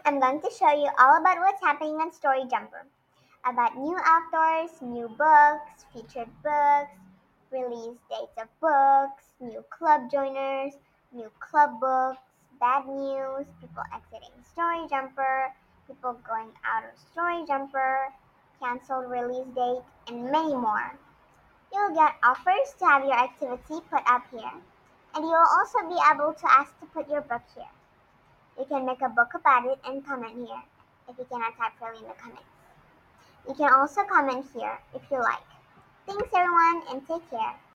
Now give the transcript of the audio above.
I'm going to show you all about what's happening on Story Jumper. About new authors, new books, featured books, release dates of books, new club joiners, new club books, bad news, people exiting Story Jumper, people going out of Story Jumper, canceled release date, and many more. You'll get offers to have your activity put up here, and you will also be able to ask to put your book here. You can make a book about it and comment here if you cannot type freely in the comments. You can also comment here if you like. Thanks everyone and take care.